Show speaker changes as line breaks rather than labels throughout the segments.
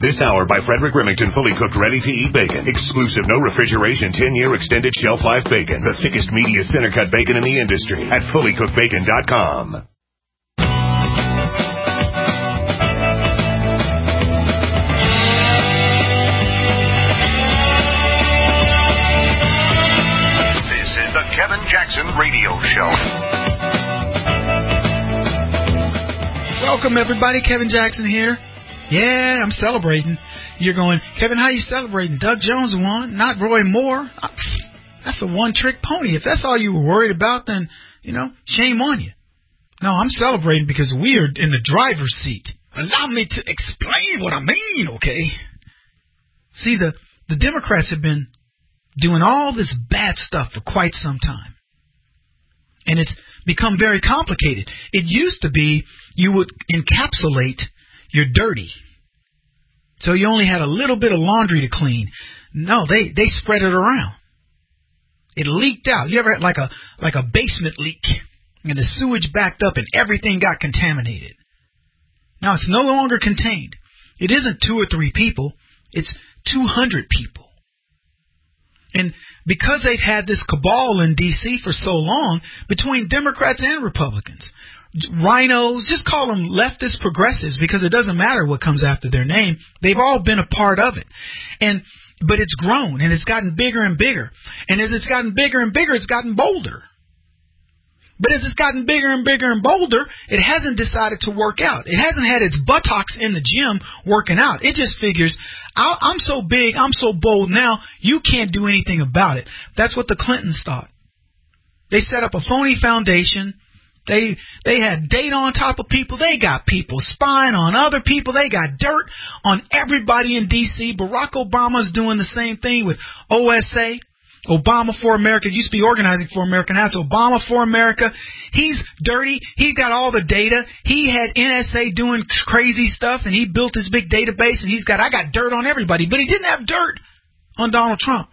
This hour by Frederick Remington, fully cooked, ready-to-eat bacon. Exclusive, no refrigeration, 10-year extended shelf life bacon. The thickest, meatiest, center-cut bacon in the industry at fullycookedbacon.com. This is the Kevin Jackson Radio Show.
Welcome, everybody. Kevin Jackson here. Yeah, I'm celebrating. You're going, Kevin, how you celebrating? Doug Jones won, not Roy Moore. That's a one-trick pony. If that's all you were worried about, then, shame on you. No, I'm celebrating because we are in the driver's seat. Allow me to explain what I mean, okay? See, the Democrats have been doing all this bad stuff for quite some time. And it's become very complicated. It used to be you would encapsulate your dirty. So you only had a little bit of laundry to clean. No, they spread it around. It leaked out. You ever had like a basement leak and the sewage backed up and everything got contaminated? Now it's no longer contained. It isn't 2 or 3 people. It's 200 people. And because they've had this cabal in D.C. for so long, between Democrats and Republicans, rhinos, just call them leftist progressives because it doesn't matter what comes after their name. They've all been a part of it. But it's grown and it's gotten bigger and bigger. And as it's gotten bigger and bigger, it's gotten bolder. But as it's gotten bigger and bigger and bolder, it hasn't decided to work out. It hasn't had its buttocks in the gym working out. It just figures, I'm so big, I'm so bold now, you can't do anything about it. That's what the Clintons thought. They set up a phony foundation. They had data on top of people. They got people spying on other people. They got dirt on everybody in D.C. Barack Obama's doing the same thing with OSA, Obama for America. It used to be Organizing for America. Now it's Obama for America. He's dirty. He got all the data. He had NSA doing crazy stuff, and he built his big database, and I got dirt on everybody. But he didn't have dirt on Donald Trump.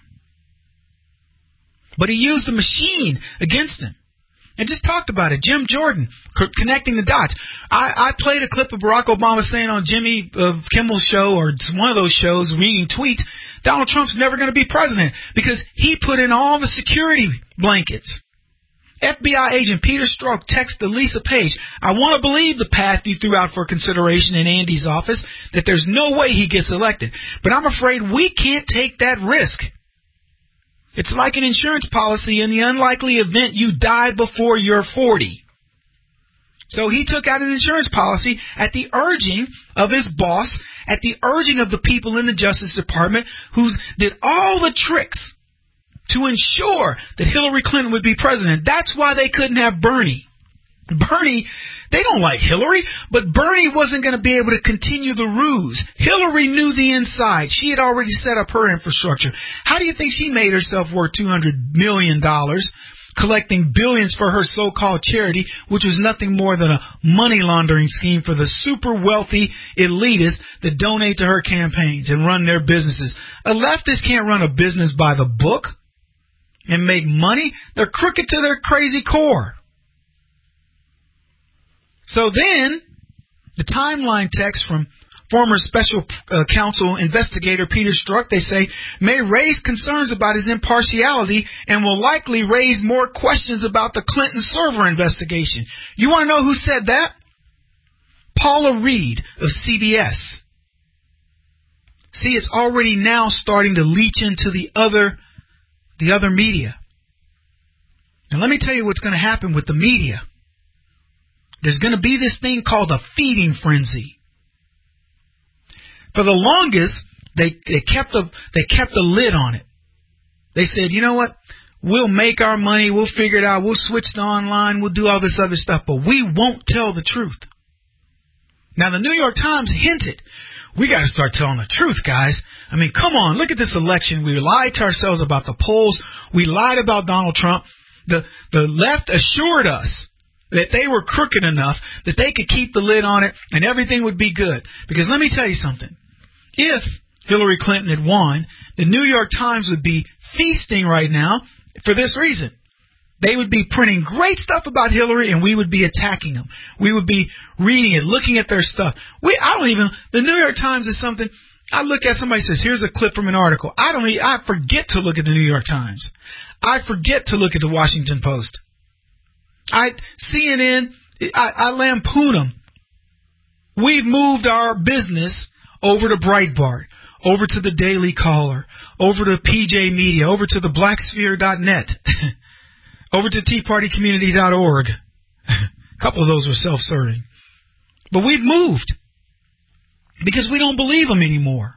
But he used the machine against him. And just talked about it. Jim Jordan, connecting the dots. I played a clip of Barack Obama saying on Jimmy Kimmel's show, or one of those shows, reading tweets, Donald Trump's never going to be president because he put in all the security blankets. FBI agent Peter Strzok texted Lisa Page, I want to believe the path you threw out for consideration in Andy's office, that there's no way he gets elected. But I'm afraid we can't take that risk. It's like an insurance policy in the unlikely event you die before you're 40. So he took out an insurance policy at the urging of his boss, at the urging of the people in the Justice Department who did all the tricks to ensure that Hillary Clinton would be president. That's why they couldn't have Bernie. Bernie, they don't like Hillary, but Bernie wasn't going to be able to continue the ruse. Hillary knew the inside. She had already set up her infrastructure. How do you think she made herself worth $200 million, collecting billions for her so-called charity, which was nothing more than a money laundering scheme for the super wealthy elitists that donate to her campaigns and run their businesses? A leftist can't run a business by the book and make money. They're crooked to their crazy core. So then, the timeline text from former special counsel investigator Peter Strzok, they say, may raise concerns about his impartiality and will likely raise more questions about the Clinton server investigation. You want to know who said that? Paula Reed of CBS. See, it's already now starting to leach into the other media. And let me tell you what's going to happen with the media. There's going to be this thing called a feeding frenzy. For the longest, they kept a lid on it. They said, you know what? We'll make our money. We'll figure it out. We'll switch to online. We'll do all this other stuff. But we won't tell the truth. Now, the New York Times hinted, we got to start telling the truth, guys. I mean, come on. Look at this election. We lied to ourselves about the polls. We lied about Donald Trump. The left assured us that they were crooked enough that they could keep the lid on it and everything would be good. Because let me tell you something. If Hillary Clinton had won, the New York Times would be feasting right now for this reason. They would be printing great stuff about Hillary and we would be attacking them. We would be reading it, looking at their stuff. The New York Times is something, I look at somebody says, here's a clip from an article. I forget to look at the New York Times. I forget to look at the Washington Post. CNN, I lampoon them. We've moved our business over to Breitbart, over to the Daily Caller, over to PJ Media, over to the blacksphere.net, over to teapartycommunity.org. A couple of those were self-serving. But we've moved because we don't believe them anymore.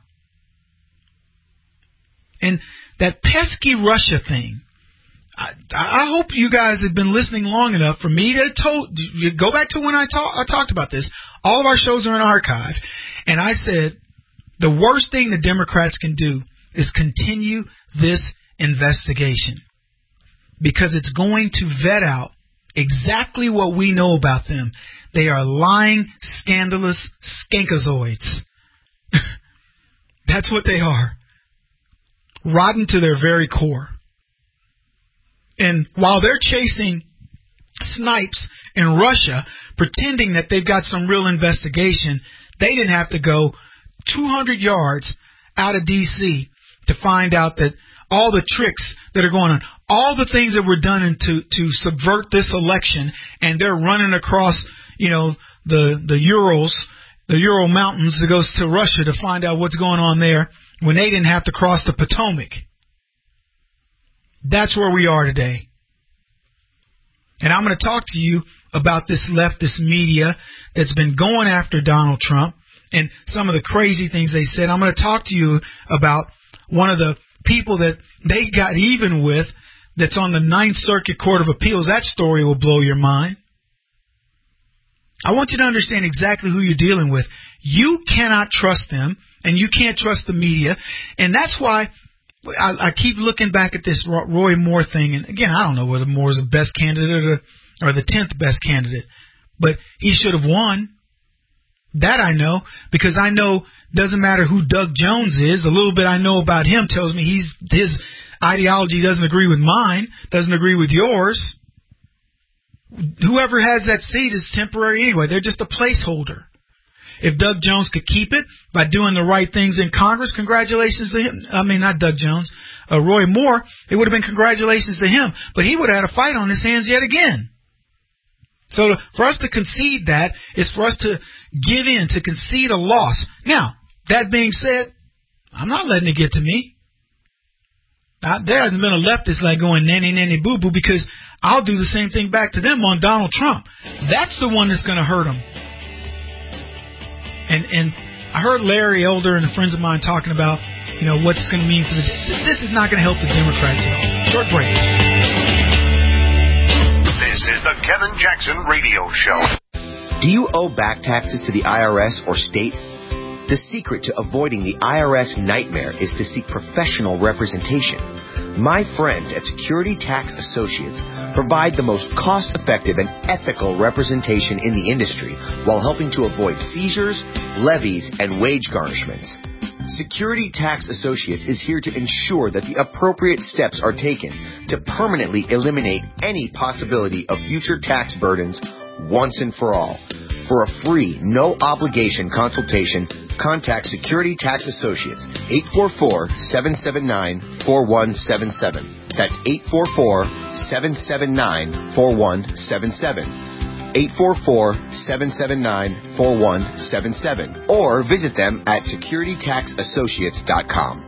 And that pesky Russia thing, I hope you guys have been listening long enough for me to go back to when I talked about this. All of our shows are in archive. And I said the worst thing the Democrats can do is continue this investigation, because it's going to vet out exactly what we know about them. They are lying, scandalous skankazoids. That's what they are. Rotten to their very core. And while they're chasing snipes in Russia, pretending that they've got some real investigation, they didn't have to go 200 yards out of D.C. to find out that all the tricks that are going on, all the things that were done to subvert this election, and they're running across, the Ural Mountains that goes to Russia to find out what's going on there when they didn't have to cross the Potomac. That's where we are today. And I'm going to talk to you about this leftist media that's been going after Donald Trump and some of the crazy things they said. I'm going to talk to you about one of the people that they got even with that's on the Ninth Circuit Court of Appeals. That story will blow your mind. I want you to understand exactly who you're dealing with. You cannot trust them, and you can't trust the media, and that's why I keep looking back at this Roy Moore thing. And again, I don't know whether Moore's the best candidate or the 10th best candidate, but he should have won. That I know, because I know doesn't matter who Doug Jones is. The little bit I know about him tells me his ideology doesn't agree with mine, doesn't agree with yours. Whoever has that seat is temporary anyway. They're just a placeholder. If Doug Jones could keep it by doing the right things in Congress, congratulations to him. I mean, not Doug Jones, Roy Moore. It would have been congratulations to him, but he would have had a fight on his hands yet again. So for us to concede that is for us to give in, to concede a loss. Now, that being said, I'm not letting it get to me. There hasn't been a leftist like going nanny, nanny, boo-boo, because I'll do the same thing back to them on Donald Trump. That's the one that's going to hurt them. And I heard Larry Elder and friends of mine talking about, what's going to mean for this is not going to help the Democrats at all. Short break.
This is the Kevin Jackson Radio Show.
Do you owe back taxes to the IRS or state? The secret to avoiding the IRS nightmare is to seek professional representation. My friends at Security Tax Associates provide the most cost-effective and ethical representation in the industry while helping to avoid seizures, levies, and wage garnishments. Security Tax Associates is here to ensure that the appropriate steps are taken to permanently eliminate any possibility of future tax burdens once and for all. For a free, no-obligation consultation, contact Security Tax Associates, 844-779-4177. That's 844-779-4177. 844-779-4177. Or visit them at securitytaxassociates.com.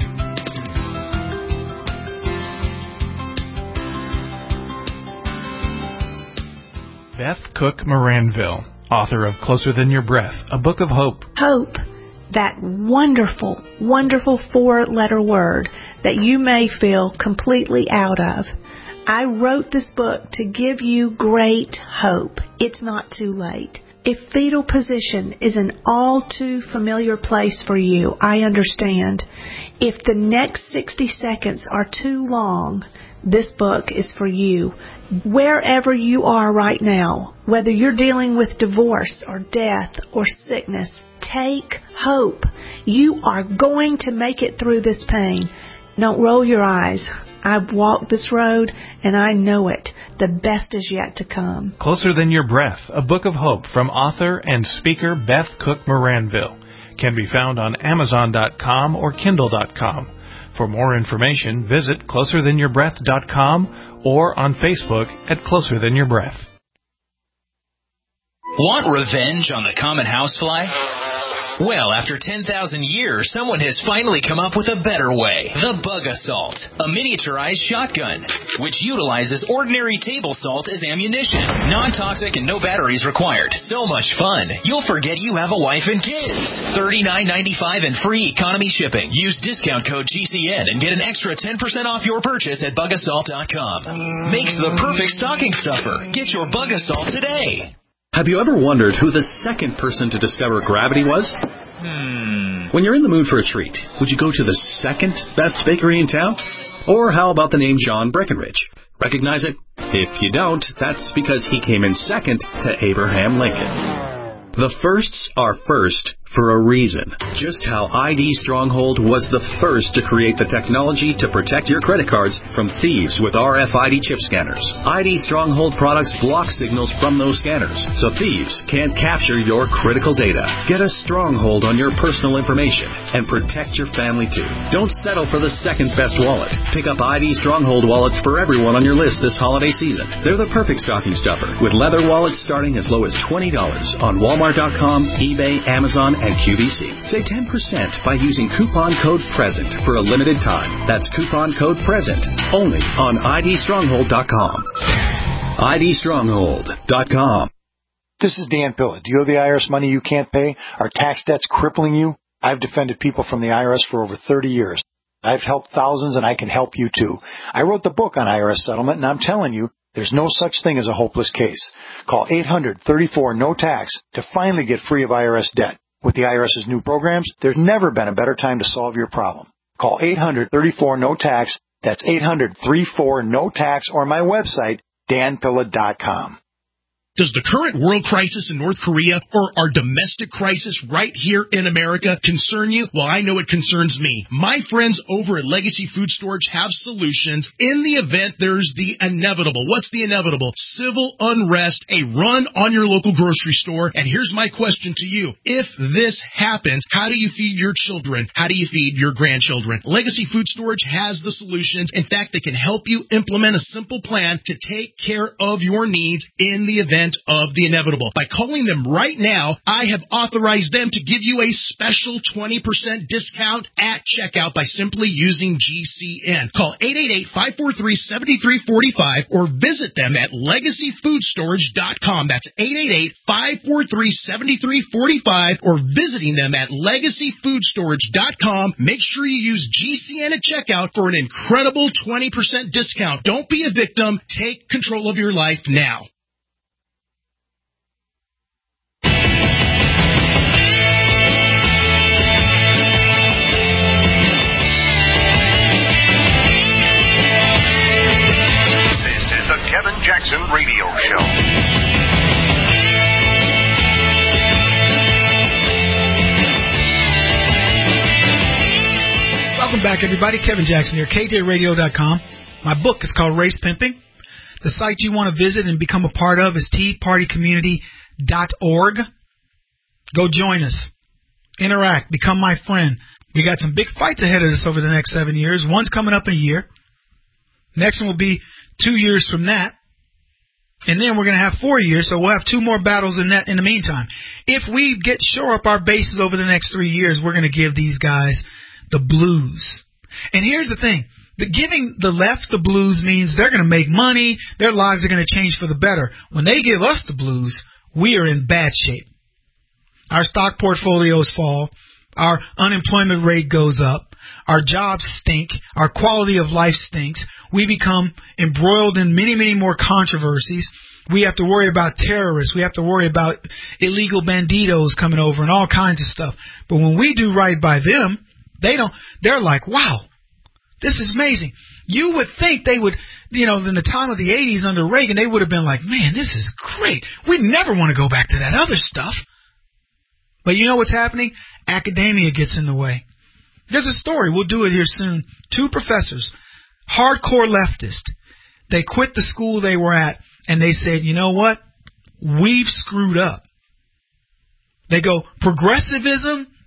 Beth Cook Moranville, author of Closer Than Your Breath, a book of hope.
Hope, that wonderful, wonderful four-letter word that you may feel completely out of. I wrote this book to give you great hope. It's not too late. If fetal position is an all too familiar place for you, I understand. If the next 60 seconds are too long, this book is for you. Wherever you are right now, whether you're dealing with divorce or death or sickness, take hope. You are going to make it through this pain. Don't roll your eyes. I've walked this road and I know it. The best is yet to come.
Closer Than Your Breath, a book of hope from author and speaker Beth Cook Moranville. can be found on Amazon.com or Kindle.com. For more information, visit closerthanYourBreath.com or on Facebook at Closer Than Your Breath.
Want revenge on the common housefly? Well, after 10,000 years, someone has finally come up with a better way. The Bug Assault, a miniaturized shotgun, which utilizes ordinary table salt as ammunition. Non-toxic and no batteries required. So much fun, you'll forget you have a wife and kids. $39.95 and free economy shipping. Use discount code GCN and get an extra 10% off your purchase at bugassault.com. Makes the perfect stocking stuffer. Get your Bug Assault today.
Have you ever wondered who the second person to discover gravity was? When you're in the mood for a treat, would you go to the second best bakery in town? Or how about the name John Breckenridge? Recognize it? If you don't, that's because he came in second to Abraham Lincoln. The firsts are first for a reason. Just how ID Stronghold was the first to create the technology to protect your credit cards from thieves with RFID chip scanners. ID Stronghold products block signals from those scanners, so thieves can't capture your critical data. Get a stronghold on your personal information and protect your family too. Don't settle for the second best wallet. Pick up ID Stronghold wallets for everyone on your list this holiday season. They're the perfect stocking stuffer, with leather wallets starting as low as $20 on Walmart.com, eBay, Amazon, and QVC. Save 10% by using coupon code PRESENT for a limited time. That's coupon code PRESENT only on IDStronghold.com. IDStronghold.com.
This is Dan Pilla. Do you owe the IRS money you can't pay? Are tax debts crippling you? I've defended people from the IRS for over 30 years. I've helped thousands, and I can help you too. I wrote the book on IRS settlement, and I'm telling you, there's no such thing as a hopeless case. Call 800-34-NO-TAX to finally get free of IRS debt. With the IRS's new programs, there's never been a better time to solve your problem. Call 800-34-NO-TAX. That's 800-34-NO-TAX, or my website, danpilla.com.
Does the current world crisis in North Korea or our domestic crisis right here in America concern you? Well, I know it concerns me. My friends over at Legacy Food Storage have solutions in the event there's the inevitable. What's the inevitable? Civil unrest, a run on your local grocery store. And here's my question to you. If this happens, how do you feed your children? How do you feed your grandchildren? Legacy Food Storage has the solutions. In fact, they can help you implement a simple plan to take care of your needs in the event of the inevitable. By calling them right now, I have authorized them to give you a special 20% discount at checkout by simply using GCN. Call 888-543-7345 or visit them at LegacyFoodStorage.com. That's 888-543-7345 or visiting them at LegacyFoodStorage.com. Make sure you use GCN at checkout for an incredible 20% discount. Don't be a victim. Take control of your life now.
Kevin Jackson Radio Show.
Welcome back, everybody. Kevin Jackson here, KJRadio.com. My book is called Race Pimping. The site you want to visit and become a part of is teapartycommunity.org. Go join us. Interact. Become my friend. We got some big fights ahead of us over the next 7 years. One's coming up in a year. Next one will be 2 years from that. And then we're going to have 4 years, so we'll have 2 more battles in the meantime. If we shore up our bases over the next 3 years, we're going to give these guys the blues. And here's the thing. Giving the left the blues means they're going to make money, their lives are going to change for the better. When they give us the blues, we are in bad shape. Our stock portfolios fall, our unemployment rate goes up, our jobs stink, our quality of life stinks. We become embroiled in many, many more controversies. We have to worry about terrorists. We have to worry about illegal banditos coming over and all kinds of stuff. But when we do right by them, they're like, wow, this is amazing. You would think they would, in the time of the 80s under Reagan, they would have been like, man, this is great. We never want to go back to that other stuff. But you know what's happening? Academia gets in the way. There's a story. We'll do it here soon. 2 professors, hardcore leftist. They quit the school they were at, and they said, you know what? We've screwed up. They go, progressivism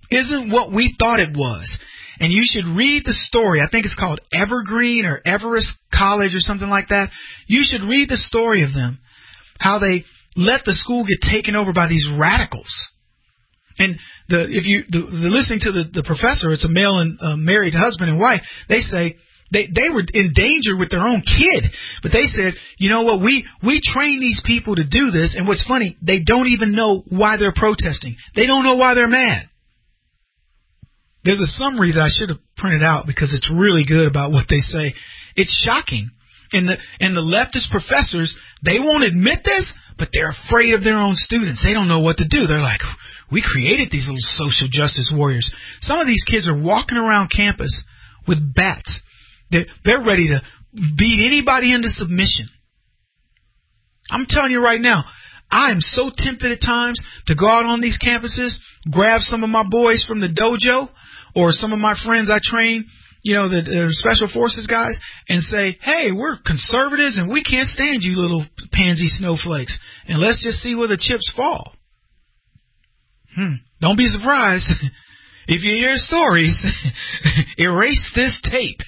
isn't what we thought it was. And you should read the story. I think it's called Evergreen or Everest College or something like that. You should read the story of them, how they let the school get taken over by these radicals. And if you're listening to the professor, it's a male and married husband and wife. They say they were in danger with their own kid, but they said, you know what, we train these people to do this. And what's funny, they don't even know why they're protesting. They don't know why they're mad. There's a summary that I should have printed out because it's really good about what they say. It's shocking. And the leftist professors, they won't admit this, but they're afraid of their own students. They don't know what to do. They're like, we created these little social justice warriors. Some of these kids are walking around campus with bats. They're ready to beat anybody into submission. I'm telling you right now, I am so tempted at times to go out on these campuses, grab some of my boys from the dojo or some of my friends I train, the special forces guys, and say, hey, we're conservatives and we can't stand you little pansy snowflakes. And let's just see where the chips fall. Don't be surprised if you hear stories. Erase this tape.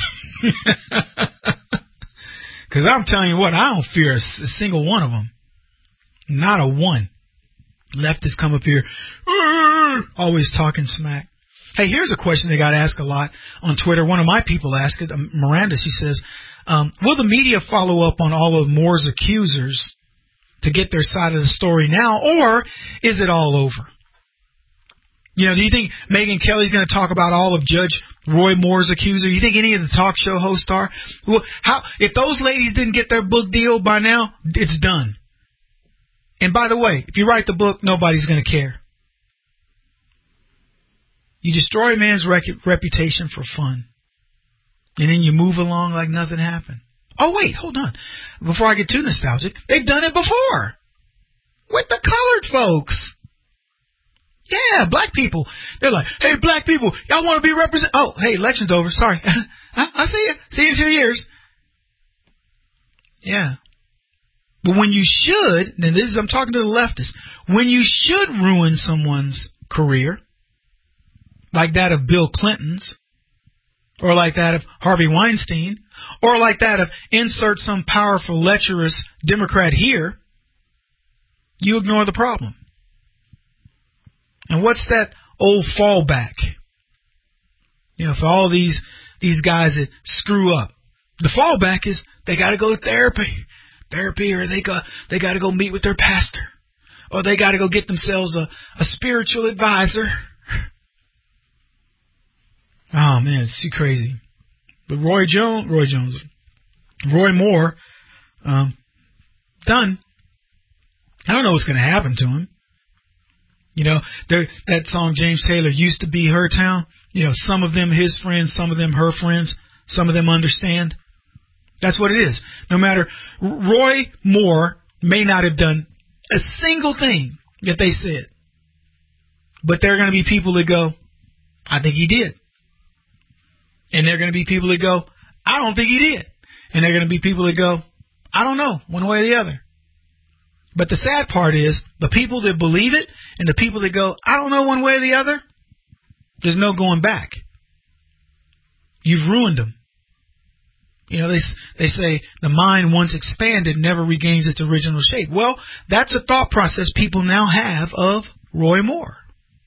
Because I'm telling you what, I don't fear a single one of them. Not a one. Leftists come up here, always talking smack. Hey, here's a question they got asked a lot on Twitter. One of my people asked it, Miranda, she says, will the media follow up on all of Moore's accusers to get their side of the story now, or is it all over? Do you think Megyn Kelly's going to talk about all of Judge Roy Moore's accuser? You think any of the talk show hosts are? Well, if those ladies didn't get their book deal by now, it's done. And by the way, if you write the book, nobody's going to care. You destroy a man's reputation for fun. And then you move along like nothing happened. Oh, wait, hold on. Before I get too nostalgic, they've done it before. With the colored folks. Yeah, black people. They're like, hey, black people, y'all want to be represented? Oh, hey, election's over. Sorry. I'll see you. See you in 2 years. Yeah. But when you should, and I'm talking to the leftists, when you should ruin someone's career, like that of Bill Clinton's, or like that of Harvey Weinstein, or like that of insert some powerful, lecherous Democrat here, you ignore the problem. And what's that old fallback? For all these guys that screw up, the fallback is they got to go to therapy, or they got to go meet with their pastor, or they got to go get themselves a spiritual advisor. Oh man, it's too crazy. But Roy Moore, done. I don't know what's going to happen to him. That song James Taylor, Used to Be Her Town. Some of them his friends, some of them her friends, some of them understand. That's what it is. No matter, Roy Moore may not have done a single thing that they said, but there are going to be people that go, I think he did. And there are going to be people that go, I don't think he did. And there are going to be people that go, I don't know, one way or the other. But the sad part is, the people that believe it and the people that go, I don't know, one way or the other, there's no going back. You've ruined them. They say the mind once expanded never regains its original shape. Well, that's a thought process people now have of Roy Moore.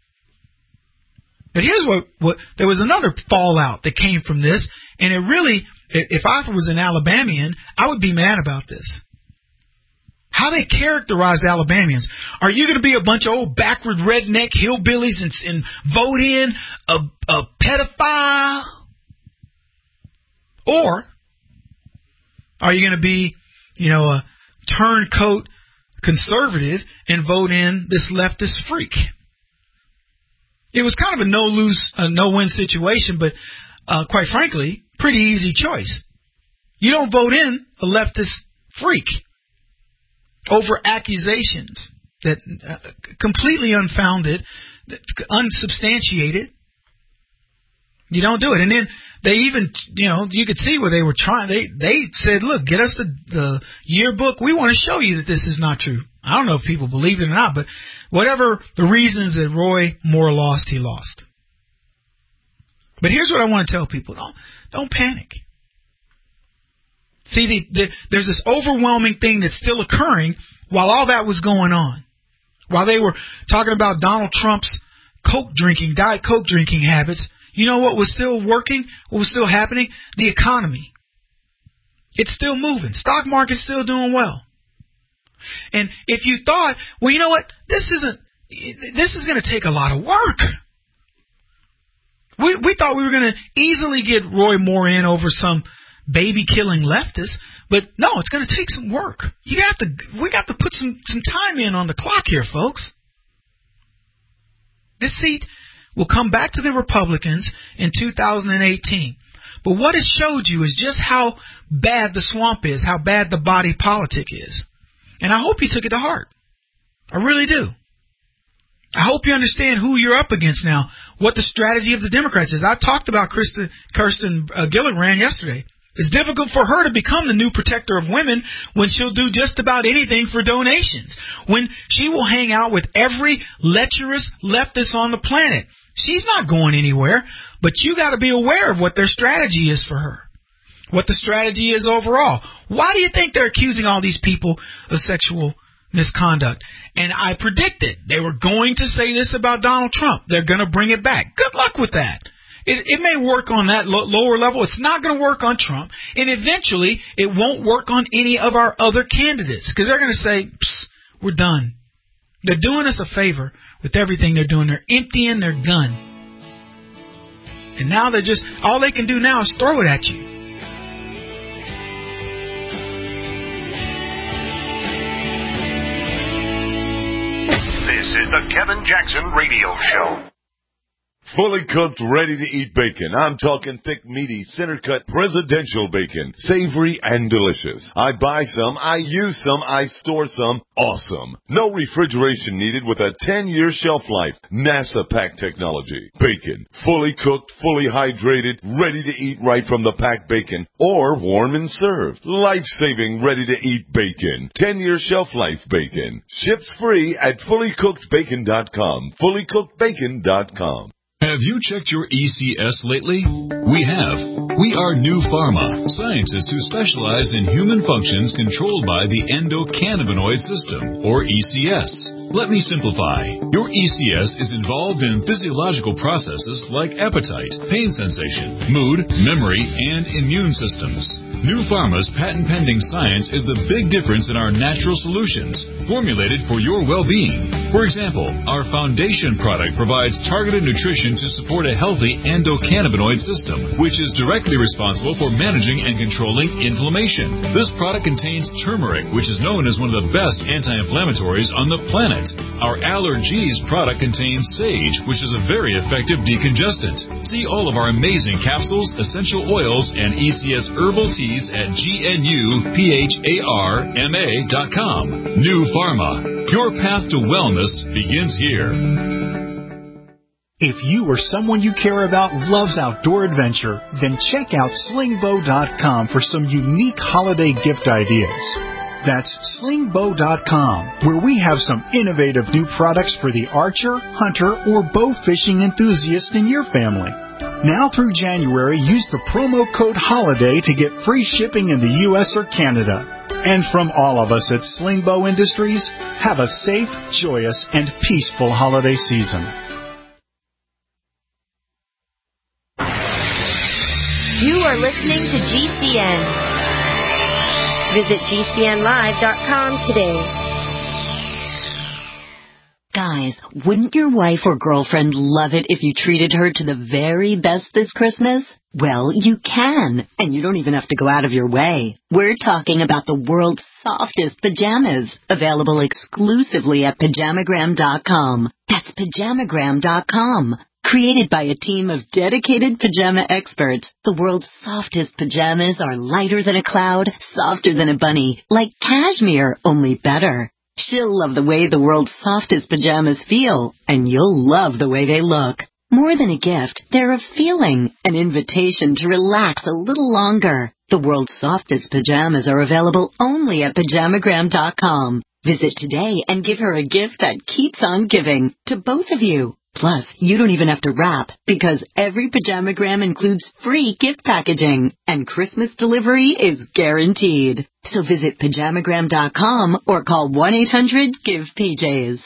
But here's what there was another fallout that came from this, and it really, if I was an Alabamian, I would be mad about this. How they characterized Alabamians. Are you going to be a bunch of old backward redneck hillbillies and vote in a pedophile? Or are you going to be, a turncoat conservative and vote in this leftist freak? It was kind of a no-win situation, but quite frankly, pretty easy choice. You don't vote in a leftist freak over accusations that completely unfounded, unsubstantiated. You don't do it. And then they even, you could see where they were trying. They said, look, get us the yearbook. We want to show you that this is not true. I don't know if people believed it or not, but whatever the reasons that Roy Moore lost, he lost. But here's what I want to tell people. Don't panic. See, there's this overwhelming thing that's still occurring while all that was going on. While they were talking about Donald Trump's Diet Coke drinking habits, you know what was still working? What was still happening? The economy. It's still moving. Stock market's still doing well. And if you thought, well, you know what? This is going to take a lot of work. We thought we were going to easily get Roy Moore in over some baby-killing leftist, but no, it's going to take some work. We got to put some time in on the clock here, folks. This seat will come back to the Republicans in 2018. But what it showed you is just how bad the swamp is, how bad the body politic is. And I hope you took it to heart. I really do. I hope you understand who you're up against now, what the strategy of the Democrats is. I talked about Kirsten Gillibrand yesterday. It's difficult for her to become the new protector of women when she'll do just about anything for donations, when she will hang out with every lecherous leftist on the planet. She's not going anywhere, but you got to be aware of what their strategy is for her, what the strategy is overall. Why do you think they're accusing all these people of sexual misconduct? And I predicted they were going to say this about Donald Trump. They're going to bring it back. Good luck with that. It may work on that lower level. It's not going to work on Trump. And eventually, it won't work on any of our other candidates because they're going to say, we're done. They're doing us a favor with everything they're doing. They're emptying their gun. And now all they can do now is throw it at you.
This is the Kevin Jackson Radio Show.
Fully cooked, ready-to-eat bacon. I'm talking thick, meaty, center-cut presidential bacon. Savory and delicious. I buy some, I use some, I store some. Awesome. No refrigeration needed with a 10-year shelf life. NASA pack technology. Bacon. Fully cooked, fully hydrated, ready to eat right from the packed bacon. Or warm and served. Life-saving, ready-to-eat bacon. 10-year shelf life bacon. Ships free at fullycookedbacon.com. Fullycookedbacon.com.
Have you checked your ECS lately? We have. We are New Pharma, scientists who specialize in human functions controlled by the endocannabinoid system, or ECS. Let me simplify. Your ECS is involved in physiological processes like appetite, pain sensation, mood, memory, and immune systems. New Pharma's patent-pending science is the big difference in our natural solutions, formulated for your well-being. For example, our foundation product provides targeted nutrition to support a healthy endocannabinoid system, which is directly responsible for managing and controlling inflammation. This product contains turmeric, which is known as one of the best anti-inflammatories on the planet. Our Allergies product contains sage, which is a very effective decongestant. See all of our amazing capsules, essential oils, and ECS herbal teas at GNUPHARMA.com. New Pharma. Your path to wellness begins here.
If you or someone you care about loves outdoor adventure, then check out slingbow.com for some unique holiday gift ideas. That's slingbow.com, where we have some innovative new products for the archer, hunter, or bow fishing enthusiast in your family. Now through January, use the promo code HOLIDAY to get free shipping in the U.S. or Canada. And from all of us at Slingbow Industries, have a safe, joyous, and peaceful holiday season.
You are listening to GCN. Visit GCNlive.com today.
Guys, wouldn't your wife or girlfriend love it if you treated her to the very best this Christmas? Well, you can, and you don't even have to go out of your way. We're talking about the world's softest pajamas, available exclusively at Pajamagram.com. That's Pajamagram.com. Created by a team of dedicated pajama experts, the world's softest pajamas are lighter than a cloud, softer than a bunny, like cashmere, only better. She'll love the way the world's softest pajamas feel, and you'll love the way they look. More than a gift, they're a feeling, an invitation to relax a little longer. The world's softest pajamas are available only at Pajamagram.com. Visit today and give her a gift that keeps on giving to both of you. Plus, you don't even have to wrap because every Pajamagram includes free gift packaging and Christmas delivery is guaranteed. So visit Pajamagram.com or call 1-800-GIVE-PJs.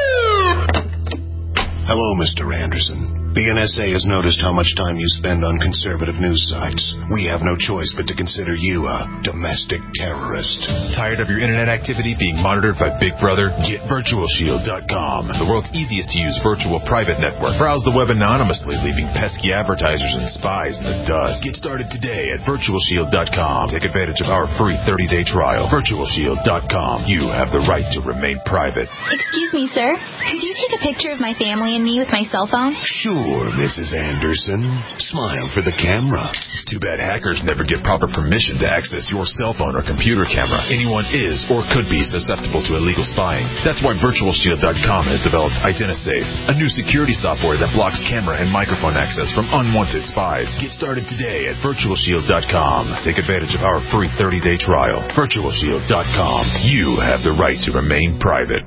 Hello, Mr. Anderson. The NSA has noticed how much time you spend on conservative news sites. We have no choice but to consider you a domestic terrorist.
Tired of your internet activity being monitored by Big Brother? Get VirtualShield.com, the world's easiest to use virtual private network. Browse the web anonymously, leaving pesky advertisers and spies in the dust. Get started today at VirtualShield.com. Take advantage of our free 30-day trial. VirtualShield.com. You have the right to remain private.
Excuse me, sir. Could you take a picture of my family and me with my cell phone?
Sure, Mrs. Anderson. Smile for the camera.
Too bad hackers never get proper permission to access your cell phone or computer camera. Anyone is or could be susceptible to illegal spying. That's why VirtualShield.com has developed IdentiSafe, a new security software that blocks camera and microphone access from unwanted spies. Get started today at VirtualShield.com. Take advantage of our free 30-day trial. VirtualShield.com. You have the right to remain private.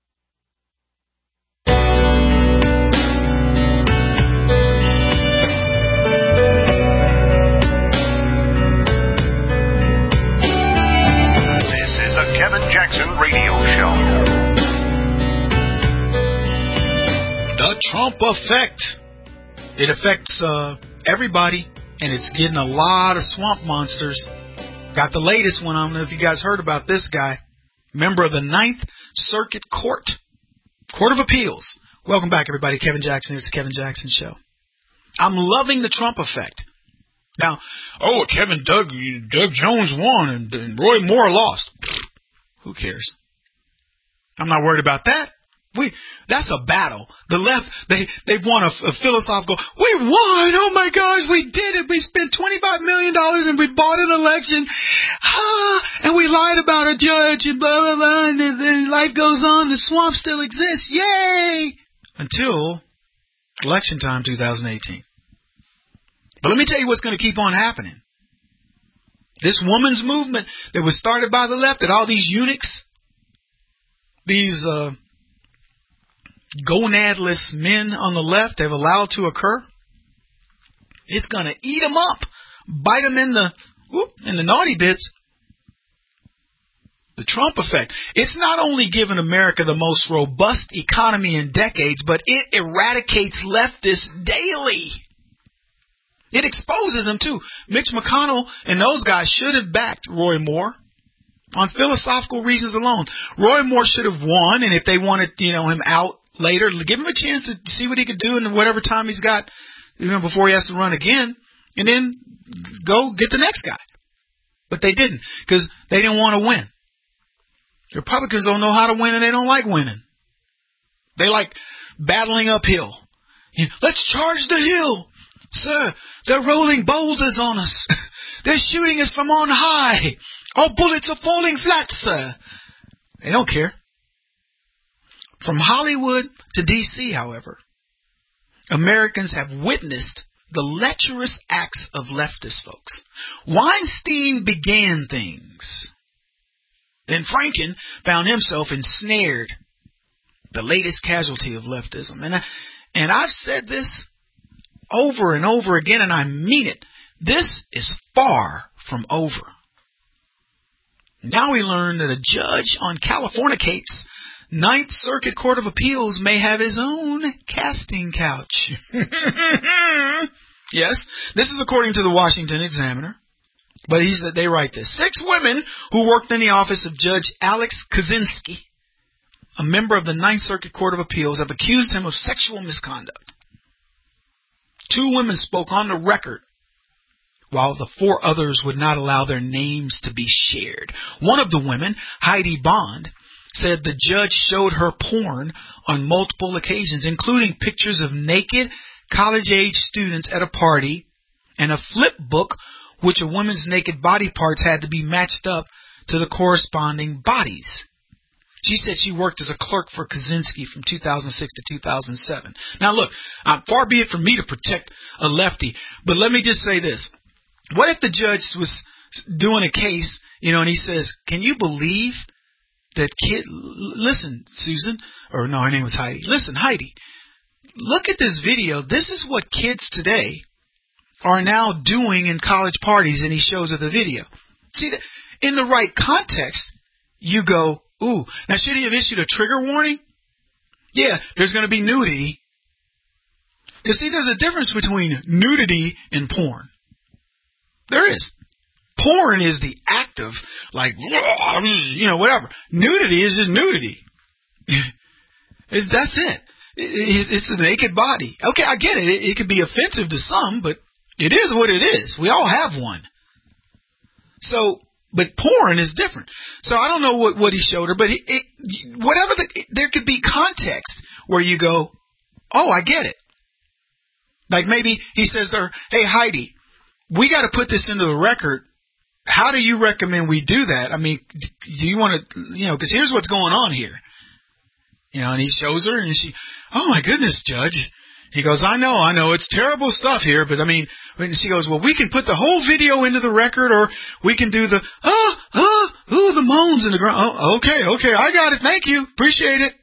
Jackson Radio Show.
The Trump effect. It affects everybody, and it's getting a lot of swamp monsters. Got the latest one. I don't know if you guys heard about this guy. Member of the Ninth Circuit Court of Appeals. Welcome back, everybody. Kevin Jackson. It's the Kevin Jackson Show. I'm loving the Trump effect. Now, Doug Jones won and Roy Moore lost. Who cares? I'm not worried about that. That's a battle. The left, they won a philosophical, we won, oh my gosh, we did it. We spent $25 million and we bought an election. And we lied about a judge and blah, blah, blah, and then life goes on. The swamp still exists. Yay! Until election time 2018. But let me tell you what's going to keep on happening. This woman's movement that was started by the left, that all these eunuchs, these gonadless men on the left have allowed to occur, it's going to eat them up, bite them in the naughty bits. The Trump effect. It's not only given America the most robust economy in decades, but it eradicates leftists daily. It exposes them, too. Mitch McConnell and those guys should have backed Roy Moore on philosophical reasons alone. Roy Moore should have won, and if they wanted him out later, give him a chance to see what he could do in whatever time he's got before he has to run again, and then go get the next guy. But they didn't, because they didn't want to win. The Republicans don't know how to win, and they don't like winning. They like battling uphill. Let's charge the hill. Sir, they're rolling boulders on us. They're shooting us from on high. Our bullets are falling flat, sir. They don't care. From Hollywood to D.C., however, Americans have witnessed the lecherous acts of leftist folks. Weinstein began things. Then Franken found himself ensnared, the latest casualty of leftism. And I've said this over and over again, and I mean it. This is far from over. Now we learn that a judge on Californicate's Ninth Circuit Court of Appeals may have his own casting couch. Yes, this is according to the Washington Examiner. But they write this. 6 women who worked in the office of Judge Alex Kaczynski, a member of the Ninth Circuit Court of Appeals, have accused him of sexual misconduct. 2 women spoke on the record, while the 4 others would not allow their names to be shared. One of the women, Heidi Bond, said the judge showed her porn on multiple occasions, including pictures of naked college-age students at a party and a flip book which a woman's naked body parts had to be matched up to the corresponding bodies. She said she worked as a clerk for Kaczynski from 2006 to 2007. Now, look, far be it from me to protect a lefty, but let me just say this. What if the judge was doing a case, and he says, can you believe that listen, Susan, or no, her name was Heidi. Listen, Heidi, look at this video. This is what kids today are now doing in college parties, and he shows her the video. See, in the right context, you go, ooh. Now, should he have issued a trigger warning? Yeah, there's going to be nudity. You see, there's a difference between nudity and porn. There is. Porn is the act of, whatever. Nudity is just nudity. That's it. It's a naked body. Okay, I get it. It could be offensive to some, but it is what it is. We all have one. So, but porn is different. So I don't know what he showed her, but there could be context where you go, oh, I get it. Like maybe he says to her, hey, Heidi, we got to put this into the record. How do you recommend we do that? I mean, do you want to, because here's what's going on here. And he shows her, and she, oh my goodness, Judge. He goes, I know, it's terrible stuff here, but I mean, and she goes, well, we can put the whole video into the record, or we can do the, the moans in the ground. Oh, okay, I got it, thank you, appreciate it.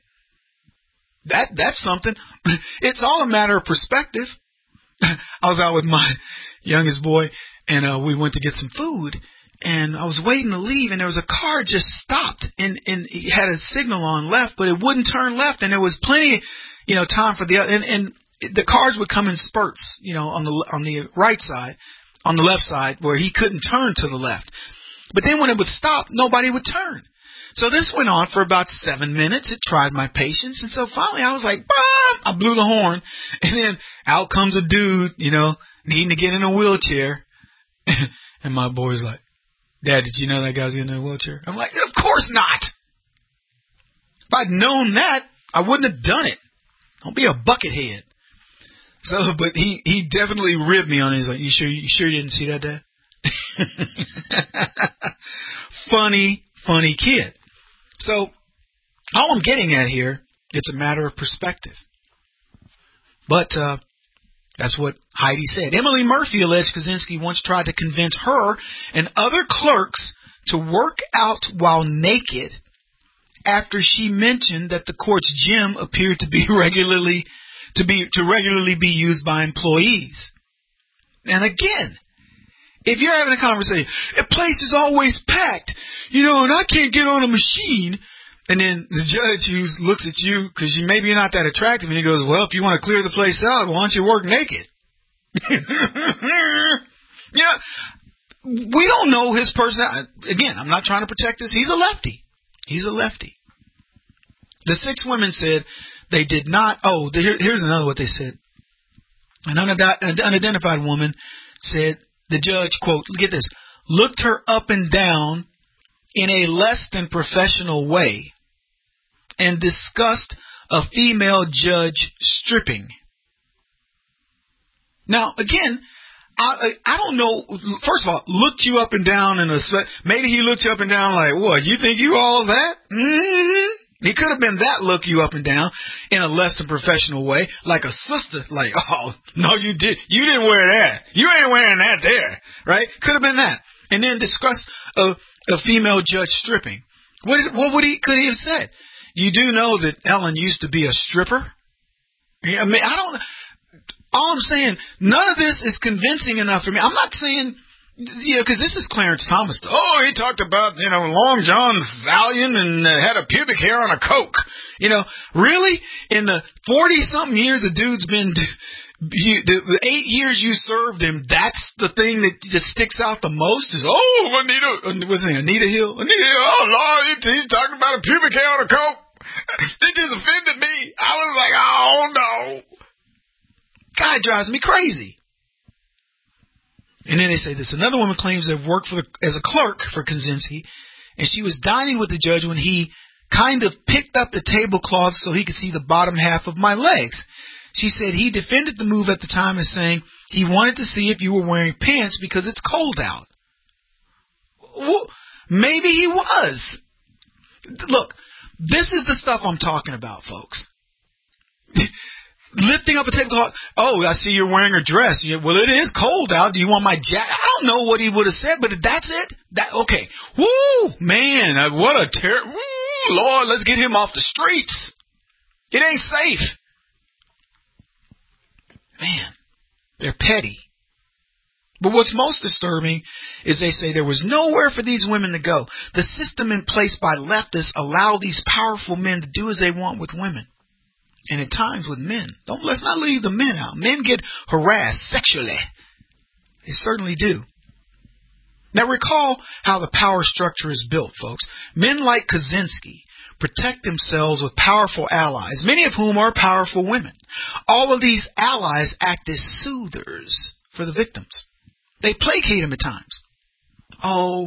That's something. It's all a matter of perspective. I was out with my youngest boy, and we went to get some food, and I was waiting to leave, and there was a car just stopped, and it had a signal on left, but it wouldn't turn left, and there was plenty, time for the other, and the cars would come in spurts, on the right side, on the left side, where he couldn't turn to the left. But then when it would stop, nobody would turn. So this went on for about 7 minutes. It tried my patience, and so finally I was like, bah! I blew the horn, and then out comes a dude, needing to get in a wheelchair, and my boy's like, Dad, did you know that guy was getting in a wheelchair? I'm like, of course not. If I'd known that, I wouldn't have done it. Don't be a buckethead. So, but he definitely ribbed me on it. He's like, you sure you didn't see that, Dad? Funny kid. So, all I'm getting at here, it's a matter of perspective. But that's what Heidi said. Emily Murphy alleged Kaczynski once tried to convince her and other clerks to work out while naked after she mentioned that the court's gym appeared to regularly be used by employees. And again, if you're having a conversation, a place is always packed, and I can't get on a machine. And then the judge who looks at you, because maybe you're not that attractive, and he goes, well, if you want to clear the place out, why don't you work naked? We don't know his personality. Again, I'm not trying to protect this. He's a lefty. The 6 women said they did not. Oh, here's another what they said. An unidentified woman said the judge, quote, get this, looked her up and down in a less than professional way and discussed a female judge stripping. Now, again, I don't know. First of all, looked you up and down in a sweat. Maybe he looked you up and down like, what, you think you all that? Mm-hmm. He could have been that look you up and down in a less than professional way, like a sister, like, oh, no, you didn't wear that. You ain't wearing that there, right? Could have been that. And then discuss a female judge stripping. Could he have said? You do know that Ellen used to be a stripper? I mean, all I'm saying, none of this is convincing enough for me. I'm not saying, because this is Clarence Thomas. Oh, he talked about, Long John Stallion and had a pubic hair on a Coke. Really? In the 40-something years the dude's been, the 8 years you served him, that's the thing that just sticks out the most is, Anita Hill? Oh, Lord, he's talking about a pubic hair on a Coke. It just offended me. I was like, oh, no. Guy drives me crazy. And then they say this. Another woman claims to have worked as a clerk for Kaczynski, and she was dining with the judge when he kind of picked up the tablecloth so he could see the bottom half of my legs. She said he defended the move at the time as saying he wanted to see if you were wearing pants because it's cold out. Well, maybe he was. Look, This is the stuff I'm talking about, folks. Lifting up a tablecloth. Oh, I see you're wearing a dress. Well, it is cold out. Do you want my jacket? I don't know what he would have said, but that's it. Okay. Woo, man, what a woo, Lord, let's get him off the streets. It ain't safe. Man, they're petty. But what's most disturbing is they say there was nowhere for these women to go. The system in place by leftists allow these powerful men to do as they want with women. And at times with men. Let's not leave the men out. Men get harassed sexually. They certainly do. Now recall how the power structure is built, folks. Men like Kaczynski protect themselves with powerful allies, many of whom are powerful women. All of these allies act as soothers for the victims. They placate him at times. Oh,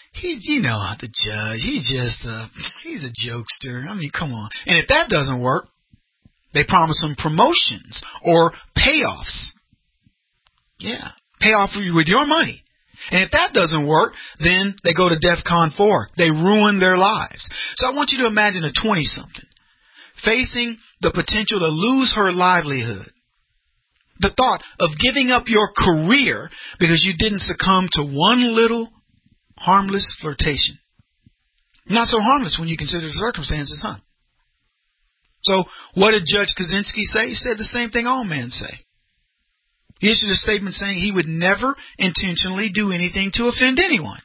the judge, he's a jokester. I mean, come on. And if that doesn't work, they promise them promotions or payoffs. Yeah, pay off with your money. And if that doesn't work, then they go to DEFCON 4. They ruin their lives. So I want you to imagine a 20-something facing the potential to lose her livelihood. The thought of giving up your career because you didn't succumb to one little harmless flirtation. Not so harmless when you consider the circumstances, huh? So what did Judge Kaczynski say? He said the same thing all men say. He issued a statement saying he would never intentionally do anything to offend anyone.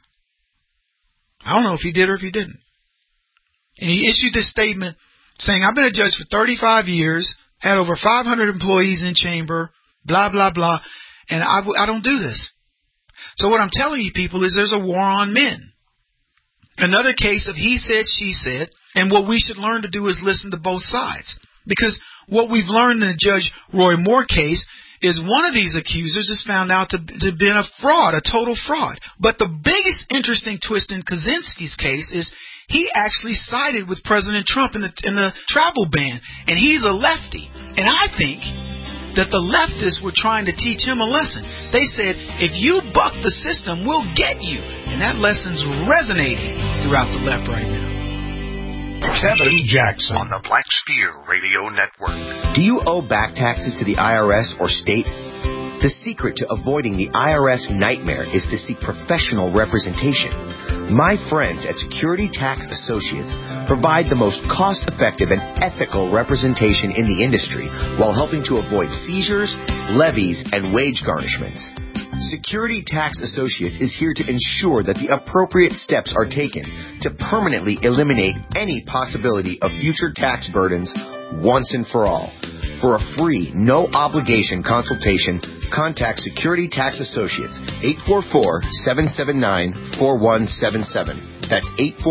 I don't know if he did or if he didn't. And he issued this statement saying, I've been a judge for 35 years, had over 500 employees in chamber, blah, blah, blah, and I don't do this. So what I'm telling you people is there's a war on men. Another case of he said, she said, and what we should learn to do is listen to both sides. Because what we've learned in the Judge Roy Moore case is one of these accusers is found out to have been a fraud, a total fraud. But the biggest interesting twist in Kaczynski's case is he actually sided with President Trump in the travel ban, and he's a lefty. And I think that the leftists were trying to teach him a lesson. They said, if you buck the system, we'll get you. And that lesson's resonating throughout the left right now.
Kevin Jackson on the Black Spear Radio Network.
Do you owe back taxes to the IRS or state? The secret to avoiding the IRS nightmare is to seek professional representation. My friends at Security Tax Associates provide the most cost-effective and ethical representation in the industry while helping to avoid seizures, levies, and wage garnishments. Security Tax Associates is here to ensure that the appropriate steps are taken to permanently eliminate any possibility of future tax burdens once and for all. For a free, no-obligation consultation, contact Security Tax Associates, 844-779-4177. That's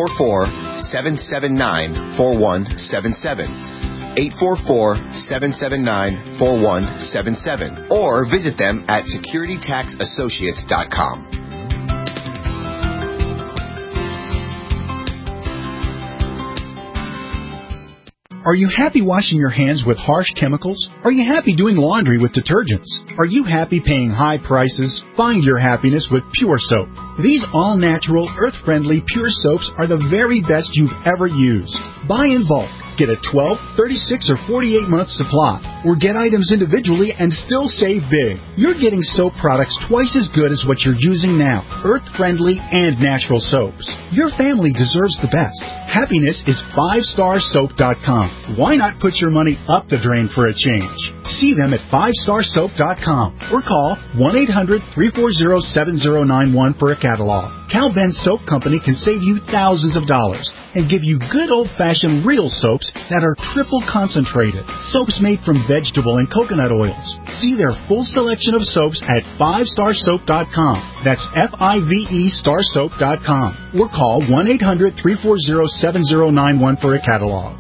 844-779-4177. 844-779-4177. Or visit them at securitytaxassociates.com.
Are you happy washing your hands with harsh chemicals? Are you happy doing laundry with detergents? Are you happy paying high prices? Find your happiness with Pure Soap. These all-natural, earth-friendly Pure Soaps are the very best you've ever used. Buy in bulk. Get a 12, 36, or 48-month supply, or get items individually and still save big. You're getting soap products twice as good as what you're using now, earth-friendly and natural soaps. Your family deserves the best. Happiness is 5starsoap.com. Why not put your money up the drain for a change? See them at 5starsoap.com or call 1-800-340-7091 for a catalog. Cal Ben Soap Company can save you thousands of dollars and give you good old-fashioned real soaps that are triple concentrated. Soaps made from vegetable and coconut oils. See their full selection of soaps at 5starsoap.com. That's F-I-V-E starsoap.com. Or call 1-800-340-7091 for a catalog.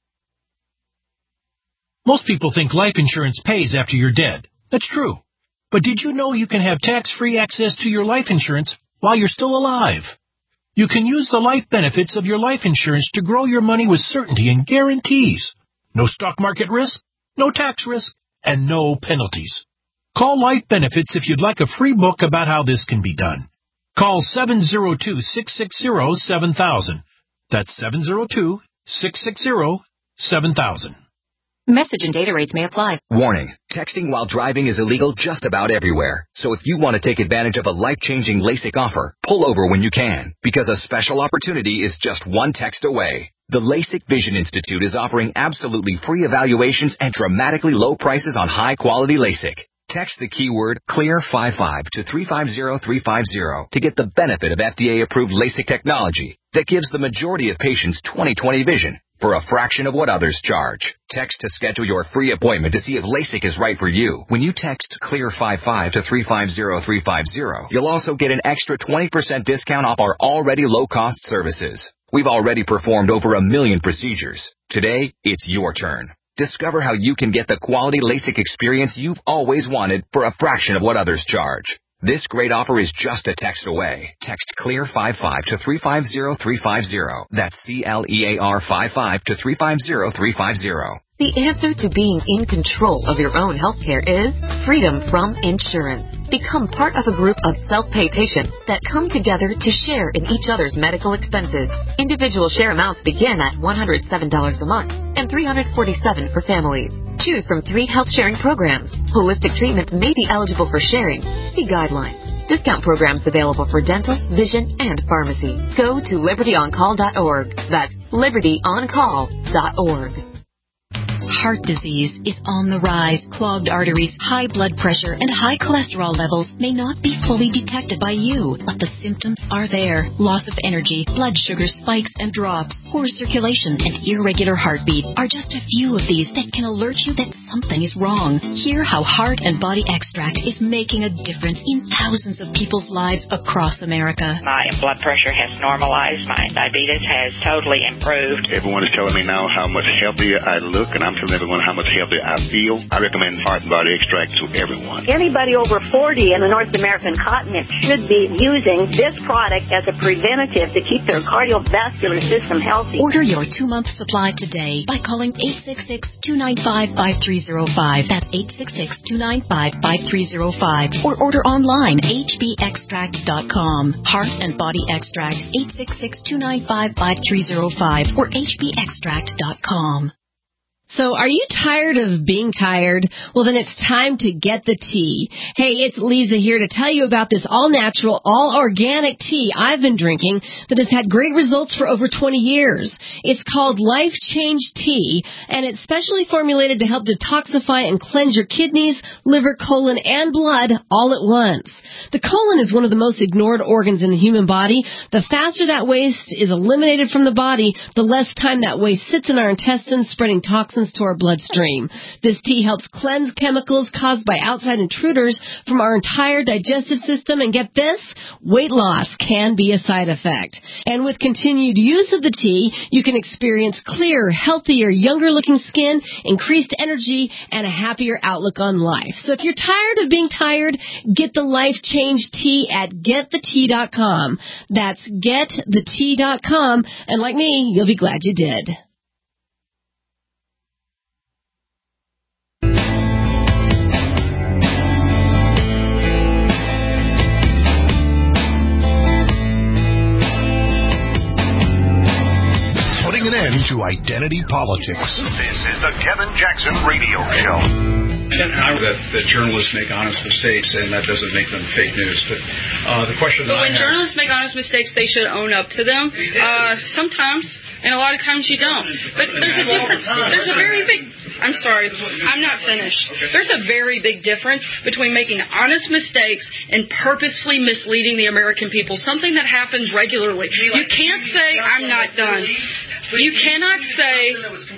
Most people think life insurance pays after you're dead. That's true. But did you know you can have tax-free access to your life insurance while you're still alive? You can use the life benefits of your life insurance to grow your money with certainty and guarantees. No stock market risk, no tax risk, and no penalties. Call Life Benefits if you'd like a free book about how this can be done. Call 702-660-7000. That's 660-7000.
Message and data rates may apply.
Warning, texting while driving is illegal just about everywhere. So if you want to take advantage of a life-changing LASIK offer, pull over when you can, because a special opportunity is just one text away. The LASIK Vision Institute is offering absolutely free evaluations and dramatically low prices on high-quality LASIK. Text the keyword CLEAR55 to 350350 to get the benefit of FDA-approved LASIK technology that gives the majority of patients 20/20 vision for a fraction of what others charge. Text to schedule your free appointment to see if LASIK is right for you. When you text CLEAR55 to 350350, you'll also get an extra 20% discount off our already low-cost services. We've already performed over 1 million procedures. Today, it's your turn. Discover how you can get the quality LASIK experience you've always wanted for a fraction of what others charge. This great offer is just a text away. Text CLEAR55 to 350350. That's CLEAR55 to 350350.
The answer to being in control of your own healthcare is freedom from insurance. Become part of a group of self-pay patients that come together to share in each other's medical expenses. Individual share amounts begin at $107 a month and $347 for families. Choose from 3 health-sharing programs. Holistic treatments may be eligible for sharing. See guidelines. Discount programs available for dental, vision, and pharmacy. Go to libertyoncall.org. That's libertyoncall.org.
Heart disease is on the rise. Clogged arteries, high blood pressure, and high cholesterol levels may not be fully detected by you, but the symptoms are there. Loss of energy, blood sugar spikes and drops, poor circulation, and irregular heartbeat are just a few of these that can alert you that something is wrong. Hear how Heart and Body Extract is making a difference in thousands of people's lives across America.
My blood pressure has normalized. My diabetes has totally improved.
Everyone is telling me now how much healthier I look, and I'm telling everyone how much healthier I feel. I recommend Heart and Body Extract to everyone.
Anybody over 40 in the North American continent should be using this product as a preventative to keep their cardiovascular system healthy.
Order your 2-month supply today by calling 866-295-5305. That's 866-295-5305. Or order online, hbextract.com. Heart and Body Extract, 866-295-5305 or hbextract.com.
So are you tired of being tired? Well, then it's time to get the tea. Hey, it's Lisa here to tell you about this all-natural, all-organic tea I've been drinking that has had great results for over 20 years. It's called Life Change Tea, and it's specially formulated to help detoxify and cleanse your kidneys, liver, colon, and blood all at once. The colon is one of the most ignored organs in the human body. The faster that waste is eliminated from the body, the less time that waste sits in our intestines, spreading toxins to our bloodstream. This tea helps cleanse chemicals caused by outside intruders from our entire digestive system, and get this, weight loss can be a side effect. And with continued use of the tea, you can experience clearer, healthier, younger-looking skin, increased energy, and a happier outlook on life. So if you're tired of being tired, get the Life Change Tea at getthetea.com. That's getthetea.com, and like me, you'll be glad you did.
An end to identity politics. This is the Kevin Jackson Radio Show.
And that journalists make honest mistakes, and that doesn't make them fake news. But the question
when journalists make honest mistakes, they should own up to them. Sometimes, and a lot of times you don't. But there's a difference. There's a very big... I'm sorry, I'm not finished. There's a very big difference between making honest mistakes and purposefully misleading the American people, something that happens regularly. You can't say, I'm not done. You cannot say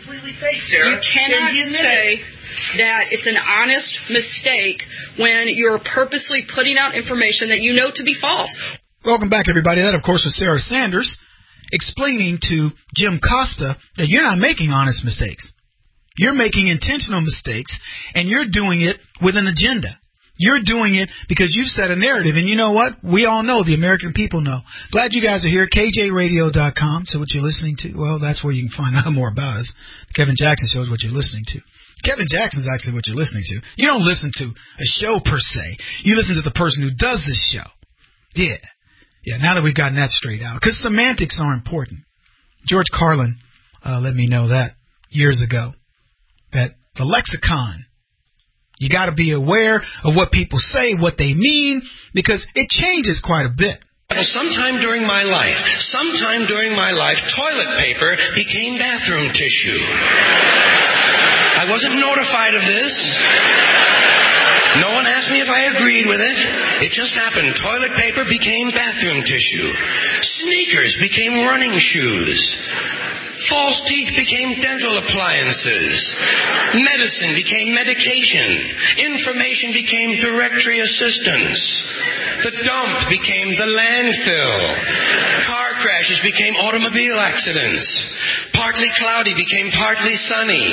that it's an honest mistake when you're purposely putting out information that you know to be false.
Welcome back, everybody. That, of course, was Sarah Sanders explaining to Jim Costa that you're not making honest mistakes. You're making intentional mistakes, and you're doing it with an agenda. You're doing it because you've set a narrative, and you know what? We all know, the American people know. Glad you guys are here, KJRadio.com. So what you're listening to, well, that's where you can find out more about us. Kevin Jackson Show is what you're listening to. Kevin Jackson is actually what you're listening to. You don't listen to a show per se. You listen to the person who does this show. Yeah, now that we've gotten that straight out. Because semantics are important. George Carlin let me know that years ago. That the lexicon, you got to be aware of what people say, what they mean, because it changes quite a bit.
Well, sometime during my life, toilet paper became bathroom tissue. I wasn't notified of this. No one asked me if I agreed with it. It just happened. Toilet paper became bathroom tissue. Sneakers became running shoes. False teeth became dental appliances. Medicine became medication. Information became directory assistance. The dump became the landfill. Car crashes became automobile accidents. Partly cloudy became partly sunny.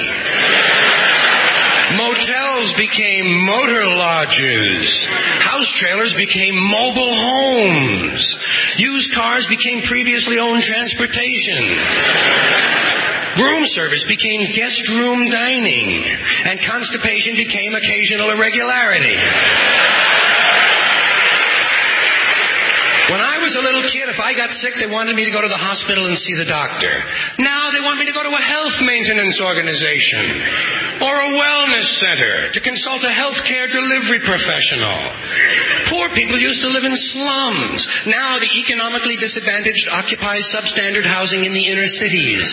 Motels became motor lodges. House trailers became mobile homes. Used cars became previously owned transportation. Room service became guest room dining. And constipation became occasional irregularity. When I was a little kid, if I got sick, they wanted me to go to the hospital and see the doctor. Now they want me to go to a health maintenance organization or a wellness center to consult a healthcare delivery professional. Poor people used to live in slums. Now the economically disadvantaged occupy substandard housing in the inner cities.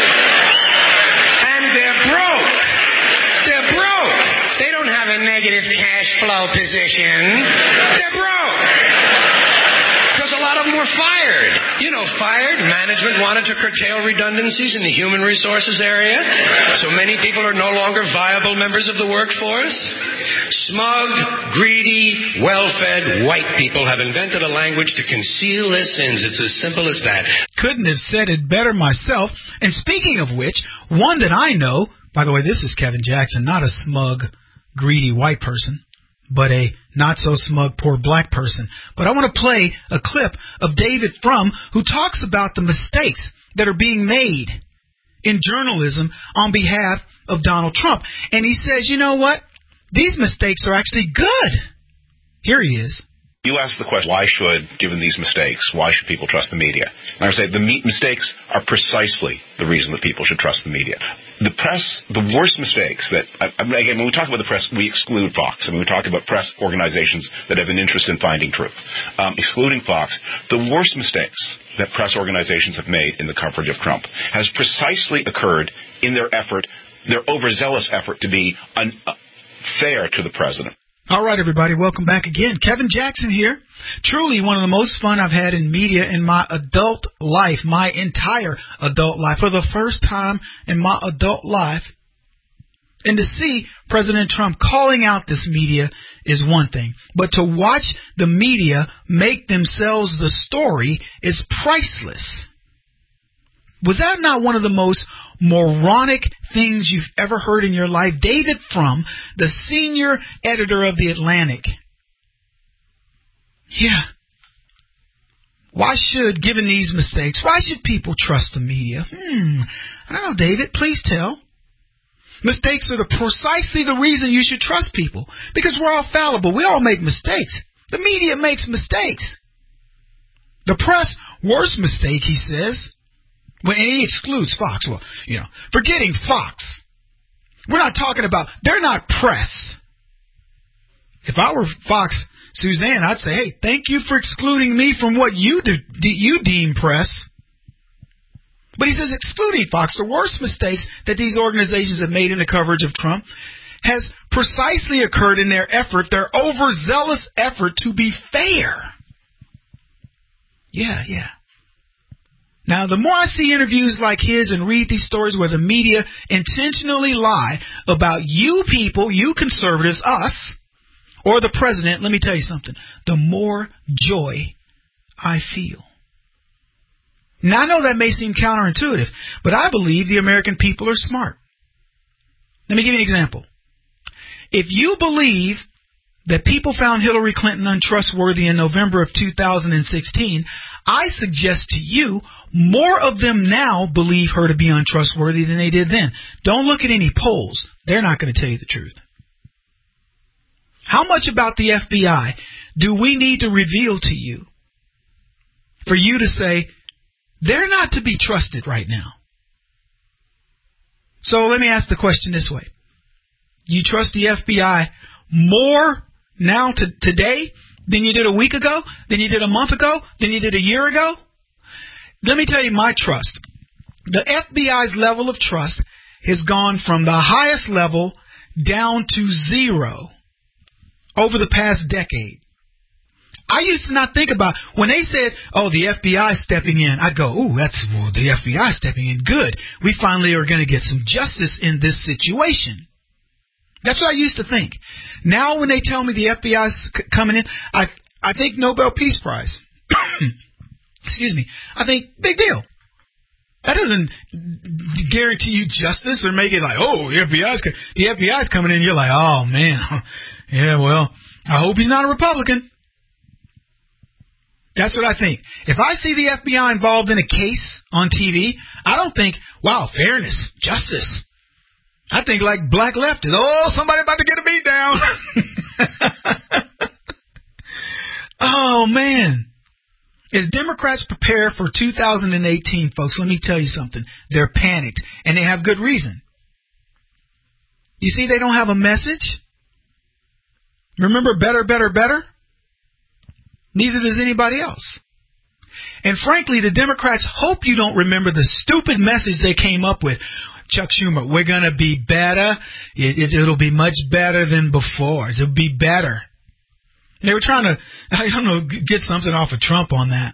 And they're broke. They're broke. They don't have a negative cash flow position. They're broke. Because a lot of them were fired. Fired. Management wanted to curtail redundancies in the human resources area. So many people are no longer viable members of the workforce. Smug, greedy, well-fed white people have invented a language to conceal their sins. It's as simple as that.
Couldn't have said it better myself. And speaking of which, one that I know, by the way, this is Kevin Jackson, not a smug, greedy white person, but a not-so-smug poor black person. But I want to play a clip of David Frum, who talks about the mistakes that are being made in journalism on behalf of Donald Trump. And he says, you know what? These mistakes are actually good. Here he is.
You asked the question, given these mistakes, why should people trust the media? And I would say the mistakes are precisely the reason that people should trust the media. The press, the worst mistakes that, again, when we talk about the press, we exclude Fox. I mean, we talk about press organizations that have an interest in finding truth. Excluding Fox, the worst mistakes that press organizations have made in the coverage of Trump has precisely occurred in their overzealous effort to be fair to the president.
All right, everybody, welcome back again. Kevin Jackson here. Truly one of the most fun I've had in media in my adult life, my entire adult life, for the first time in my adult life. And to see President Trump calling out this media is one thing, but to watch the media make themselves the story is priceless. Was that not one of the most moronic things you've ever heard in your life? David Frum, the senior editor of The Atlantic. Yeah. Why should, given these mistakes, why should people trust the media? I don't know, David. Please tell. Mistakes are precisely the reason you should trust people. Because we're all fallible. We all make mistakes. The media makes mistakes. The press, worst mistake, he says. When he excludes Fox. Well, forgetting Fox. We're not talking about, they're not press. If I were Fox Suzanne, I'd say, hey, thank you for excluding me from what you deem press. But he says excluding Fox, the worst mistakes that these organizations have made in the coverage of Trump has precisely occurred in their overzealous effort to be fair. Yeah. Now, the more I see interviews like his and read these stories where the media intentionally lie about you people, you conservatives, us, or the president, let me tell you something, the more joy I feel. Now, I know that may seem counterintuitive, but I believe the American people are smart. Let me give you an example. If you believe that people found Hillary Clinton untrustworthy in November of 2016, I suggest to you more of them now believe her to be untrustworthy than they did then. Don't look at any polls. They're not going to tell you the truth. How much about the FBI do we need to reveal to you for you to say they're not to be trusted right now? So let me ask the question this way. You trust the FBI more now today than you did a week ago, than you did a month ago, than you did a year ago? Let me tell you my trust. The FBI's level of trust has gone from the highest level down to 0 over the past decade. I used to not think about, when they said, oh, the FBI stepping in, I'd go, the FBI stepping in, good. We finally are going to get some justice in this situation. That's what I used to think. Now when they tell me the FBI's coming in, I think Nobel Peace Prize. Excuse me. I think big deal. That doesn't guarantee you justice or make it like, oh, the FBI's coming in. You're like, oh, man. Yeah, well, I hope he's not a Republican. That's what I think. If I see the FBI involved in a case on TV, I don't think, wow, fairness, justice. I think like black leftists. Oh, somebody about to get a beat down. Oh, man. As Democrats prepare for 2018, folks, let me tell you something. They're panicked, and they have good reason. You see, they don't have a message. Remember better, better, better? Neither does anybody else. And frankly, the Democrats hope you don't remember the stupid message they came up with. Chuck Schumer, we're going to be better. It'll be much better than before. It'll be better. They were trying to, get something off of Trump on that.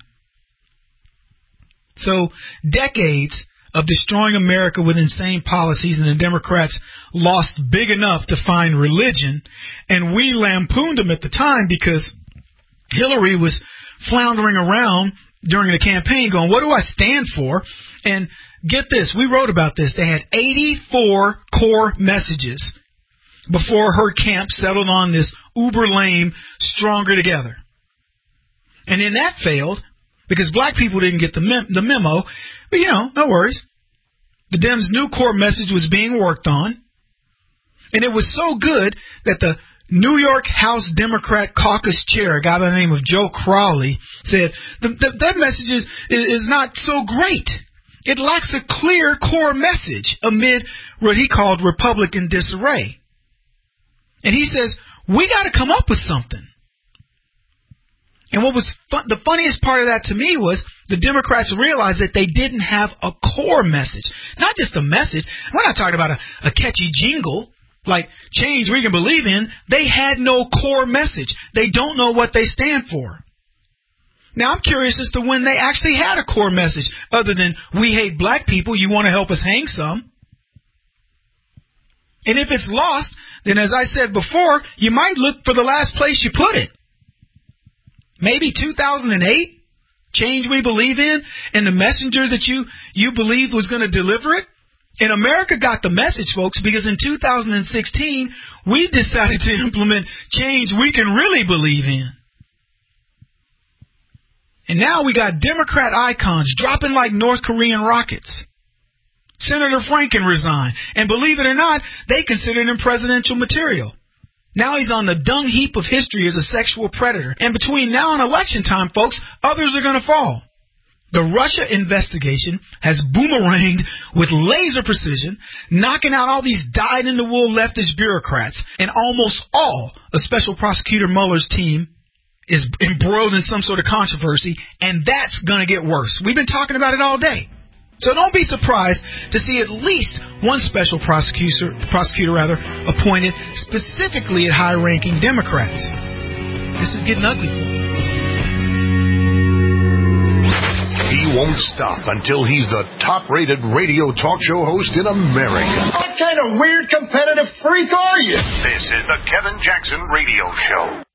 So, decades of destroying America with insane policies, and the Democrats lost big enough to find religion, and we lampooned them at the time because Hillary was floundering around during the campaign going, what do I stand for? And get this, we wrote about this. They had 84 core messages before her camp settled on this uber lame, stronger together. And then that failed because black people didn't get the memo. But, no worries. The Dems' new core message was being worked on. And it was so good that the New York House Democrat caucus chair, a guy by the name of Joe Crowley, said that message is not so great. It lacks a clear core message amid what he called Republican disarray. And he says, we got to come up with something. And what was the funniest part of that to me was the Democrats realized that they didn't have a core message. Not just a message. We're not talking about a catchy jingle like change we can believe in. They had no core message. They don't know what they stand for. Now, I'm curious as to when they actually had a core message other than we hate black people, you want to help us hang some. And if it's lost, then as I said before, you might look for the last place you put it. Maybe 2008, change we believe in, and the messenger that you believed was going to deliver it. And America got the message, folks, because in 2016, we decided to implement change we can really believe in. And now we got Democrat icons dropping like North Korean rockets. Senator Franken resigned. And believe it or not, they considered him presidential material. Now he's on the dung heap of history as a sexual predator. And between now and election time, folks, others are going to fall. The Russia investigation has boomeranged with laser precision, knocking out all these dyed-in-the-wool leftist bureaucrats. And almost all of Special Prosecutor Mueller's team is embroiled in some sort of controversy, and that's going to get worse. We've been talking about it all day. So don't be surprised to see at least one special prosecutor appointed specifically at high-ranking Democrats. This is getting ugly.
He won't stop until he's the top-rated radio talk show host in America.
What kind of weird competitive freak are you?
This is the Kevin Jackson Radio Show.